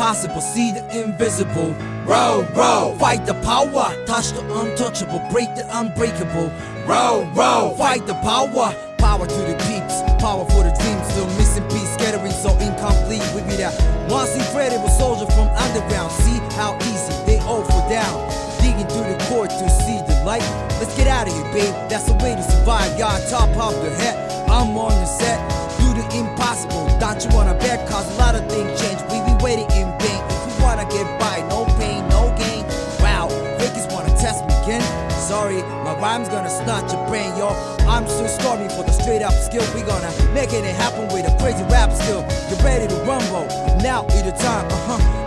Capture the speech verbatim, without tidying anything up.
impossible, see the invisible. Row, row, fight the power, touch the untouchable, break the unbreakable. Row, row, fight the power, power to the peeps, power for the dreams. Still missing piece, scattering so incomplete. We be that once incredible soldier from underground. See how easy they all fall down, digging through the core to see the light. Let's get out of here, babe, that's the way to survive. Y'all top of the head, I'm on the set. Do the impossible, don't you wanna bet? Cause a lot of things change, we be waiting in vain. If you wanna get by, no pain, no gain. Wow, fakers wanna test me again. Sorry, my rhyme's gonna snatch your brain, yo. I'm still stormy for the straight up skill. We gonna make it happen with a crazy rap skill. Get ready to rumble, now is the time, uh-huh.